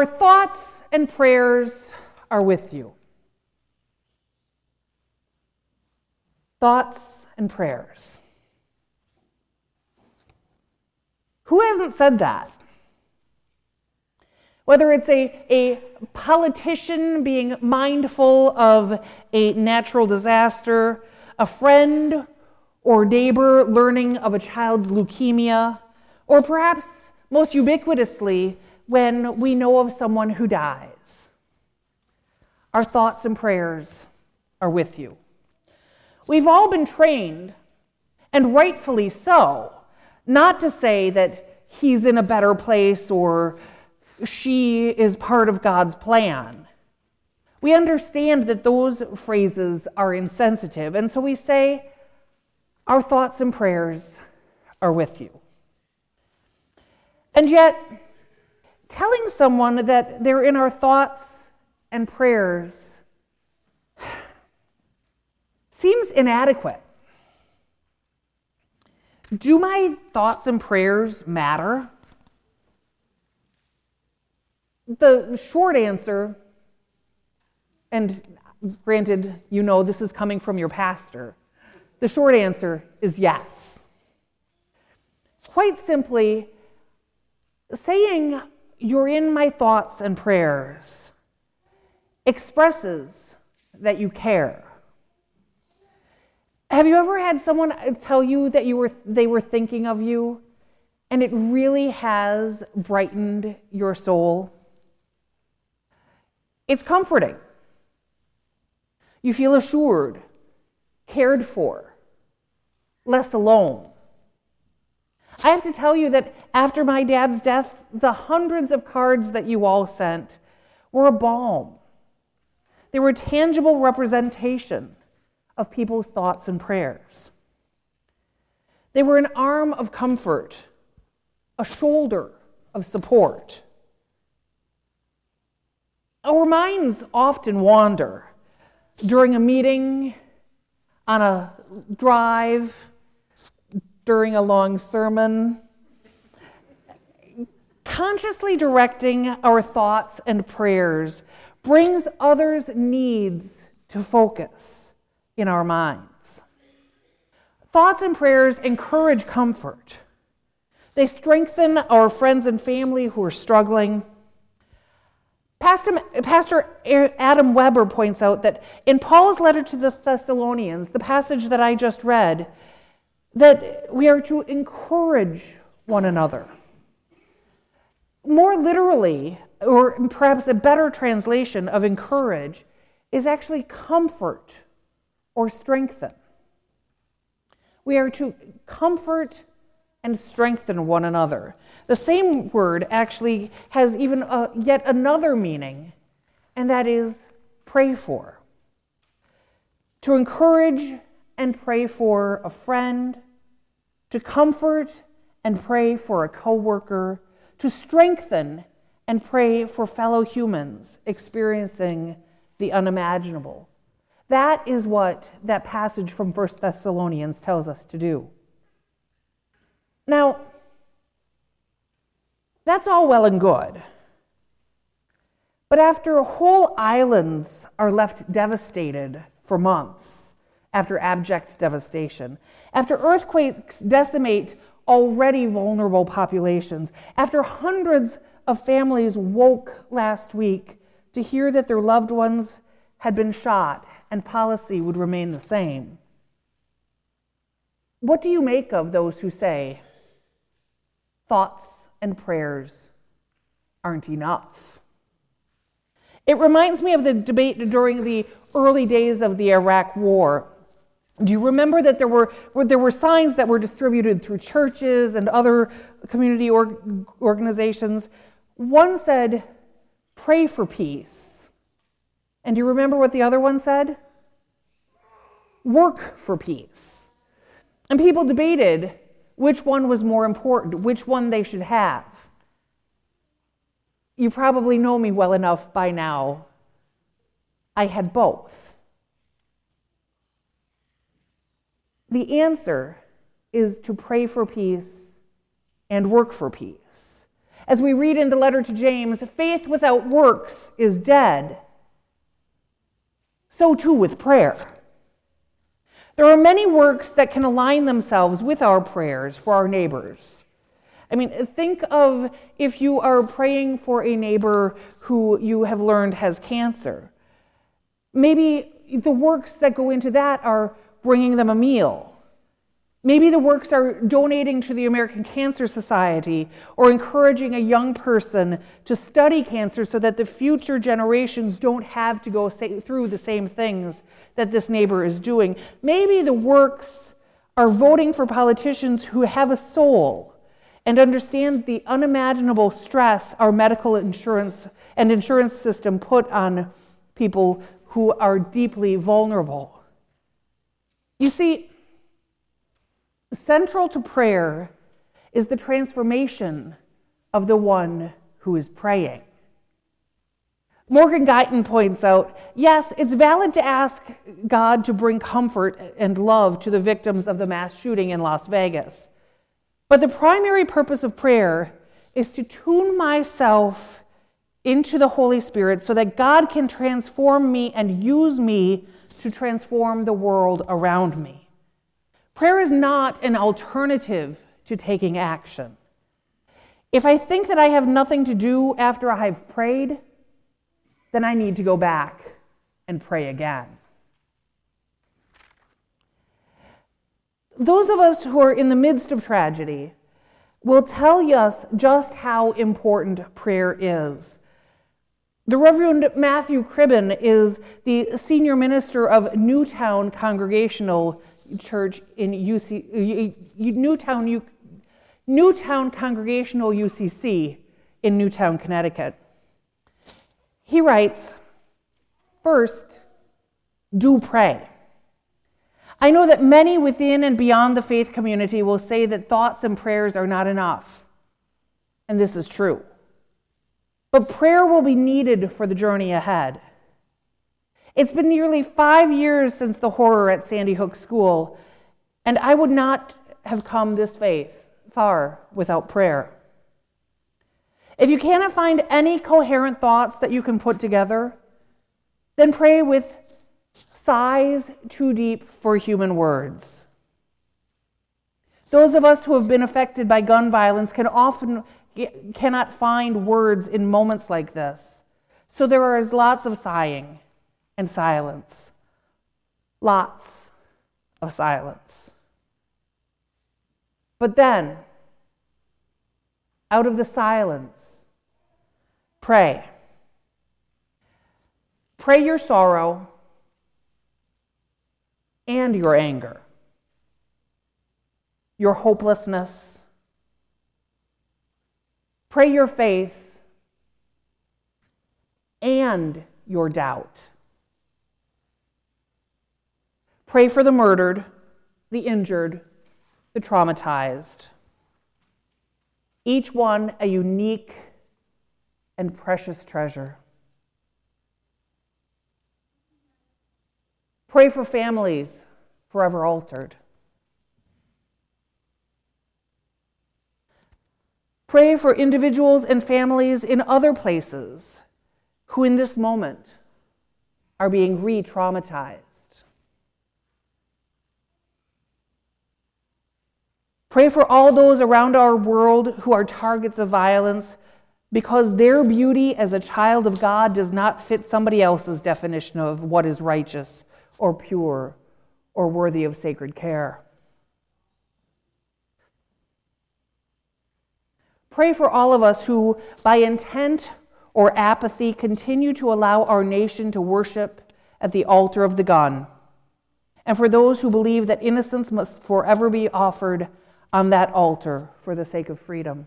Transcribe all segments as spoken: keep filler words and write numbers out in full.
Our thoughts and prayers are with you. Thoughts and prayers. Who hasn't said that? Whether it's a, a politician being mindful of a natural disaster, a friend or neighbor learning of a child's leukemia, or perhaps most ubiquitously, when we know of someone who dies. Our thoughts and prayers are with you. We've all been trained, and rightfully so, not to say that he's in a better place or she is part of God's plan. We understand that those phrases are insensitive, and so we say, our thoughts and prayers are with you. And yet, telling someone that they're in our thoughts and prayers seems inadequate. Do my thoughts and prayers matter? The short answer, and granted, you know this is coming from your pastor, the short answer is yes. Quite simply, saying you're in my thoughts and prayers expresses that you care. Have you ever had someone tell you that you were they were thinking of you, and it really has brightened your soul? It's comforting. You feel assured, cared for, less alone. I have to tell you that after my dad's death, the hundreds of cards that you all sent were a balm. They were a tangible representation of people's thoughts and prayers. They were an arm of comfort, a shoulder of support. Our minds often wander during a meeting, on a drive, during a long sermon. Consciously directing our thoughts and prayers brings others' needs to focus in our minds. Thoughts and prayers encourage comfort. They strengthen our friends and family who are struggling. Pastor, Pastor Adam Weber points out that in Paul's letter to the Thessalonians, the passage that I just read, that we are to encourage one another. More literally, or perhaps a better translation of encourage, is actually comfort or strengthen. We are to comfort and strengthen one another. The same word actually has even a, yet another meaning, and that is pray for. To encourage and pray for a friend, to comfort and pray for a coworker, to strengthen and pray for fellow humans experiencing the unimaginable. That is what that passage from First Thessalonians tells us to do. Now, that's all well and good. But after whole islands are left devastated for months, after abject devastation, after earthquakes decimate already vulnerable populations, after hundreds of families woke last week to hear that their loved ones had been shot and policy would remain the same, what do you make of those who say thoughts and prayers aren't enough? It reminds me of the debate during the early days of the Iraq War. Do you remember that there were there were signs that were distributed through churches and other community org- organizations? One said, "Pray for peace." And do you remember what the other one said? "Work for peace." And people debated which one was more important, which one they should have. You probably know me well enough by now. I had both. The answer is to pray for peace and work for peace. As we read in the letter to James, faith without works is dead. So too with prayer. There are many works that can align themselves with our prayers for our neighbors. I mean, think of if you are praying for a neighbor who you have learned has cancer. Maybe the works that go into that are bringing them a meal. Maybe the works are donating to the American Cancer Society or encouraging a young person to study cancer so that the future generations don't have to go through the same things that this neighbor is doing. Maybe the works are voting for politicians who have a soul and understand the unimaginable stress our medical insurance and insurance system put on people who are deeply vulnerable. You see, central to prayer is the transformation of the one who is praying. Morgan Guyton points out, yes, it's valid to ask God to bring comfort and love to the victims of the mass shooting in Las Vegas. But the primary purpose of prayer is to tune myself into the Holy Spirit so that God can transform me and use me to transform the world around me. Prayer is not an alternative to taking action. If I think that I have nothing to do after I have prayed, then I need to go back and pray again. Those of us who are in the midst of tragedy will tell us just how important prayer is. The Reverend Matthew Cribben is the senior minister of Newtown Congregational Church in U C Newtown U, Newtown Congregational U C C in Newtown, Connecticut. He writes, first, do pray. I know that many within and beyond the faith community will say that thoughts and prayers are not enough, and this is true. But prayer will be needed for the journey ahead. It's been nearly five years since the horror at Sandy Hook School, and I would not have come this faith far without prayer. If you cannot find any coherent thoughts that you can put together, then pray with sighs too deep for human words. Those of us who have been affected by gun violence can often cannot find words in moments like this. So there is lots of sighing and silence. Lots of silence. But then, out of the silence, pray. Pray your sorrow and your anger, your hopelessness. Pray your faith and your doubt. Pray for the murdered, the injured, the traumatized. Each one a unique and precious treasure. Pray for families forever altered. Pray for individuals and families in other places who in this moment are being re-traumatized. Pray for all those around our world who are targets of violence because their beauty as a child of God does not fit somebody else's definition of what is righteous or pure or worthy of sacred care. Pray for all of us who, by intent or apathy, continue to allow our nation to worship at the altar of the gun, and for those who believe that innocence must forever be offered on that altar for the sake of freedom.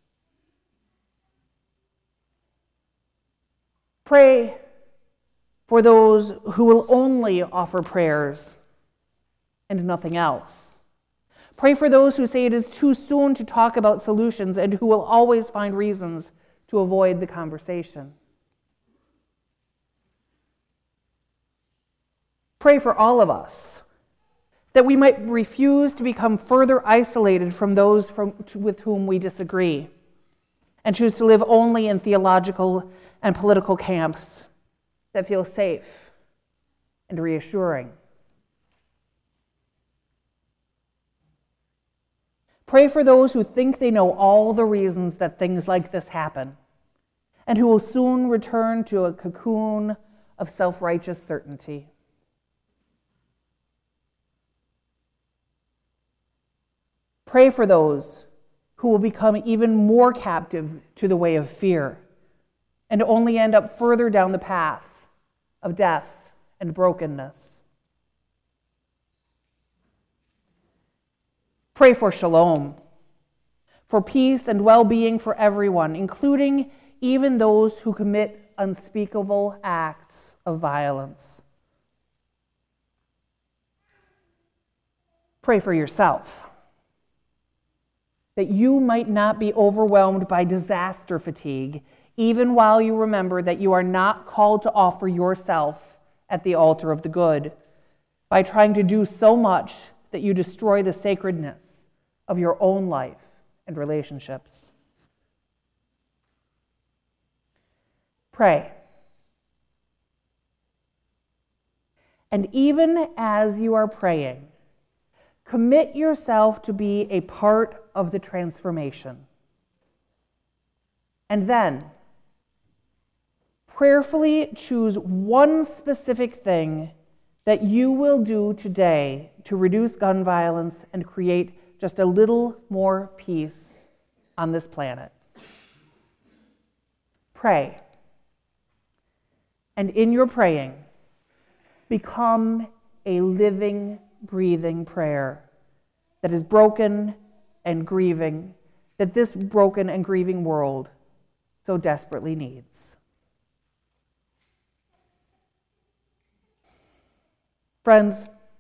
Pray for those who will only offer prayers and nothing else. Pray for those who say it is too soon to talk about solutions and who will always find reasons to avoid the conversation. Pray for all of us, that we might refuse to become further isolated from those from, with whom we disagree, and choose to live only in theological and political camps that feel safe and reassuring. Pray for those who think they know all the reasons that things like this happen, and who will soon return to a cocoon of self-righteous certainty. Pray for those who will become even more captive to the way of fear and only end up further down the path of death and brokenness. Pray for shalom, for peace and well-being for everyone, including even those who commit unspeakable acts of violence. Pray for yourself, that you might not be overwhelmed by disaster fatigue, even while you remember that you are not called to offer yourself at the altar of the good by trying to do so much that you destroy the sacredness of your own life and relationships. Pray. And even as you are praying, commit yourself to be a part of the transformation. And then, prayerfully choose one specific thing that you will do today to reduce gun violence and create just a little more peace on this planet. Pray. And in your praying, become a living, breathing prayer that is broken and grieving, that this broken and grieving world so desperately needs. Friends,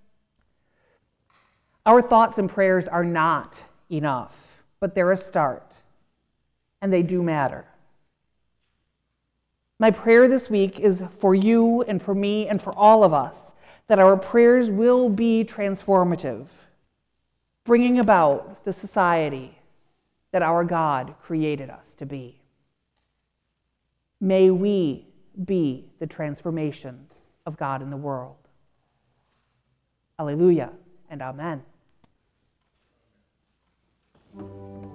our thoughts and prayers are not enough, but they're a start, and they do matter. My prayer this week is for you and for me and for all of us, that our prayers will be transformative, bringing about the society that our God created us to be. May we be the transformation of God in the world. Alleluia and amen.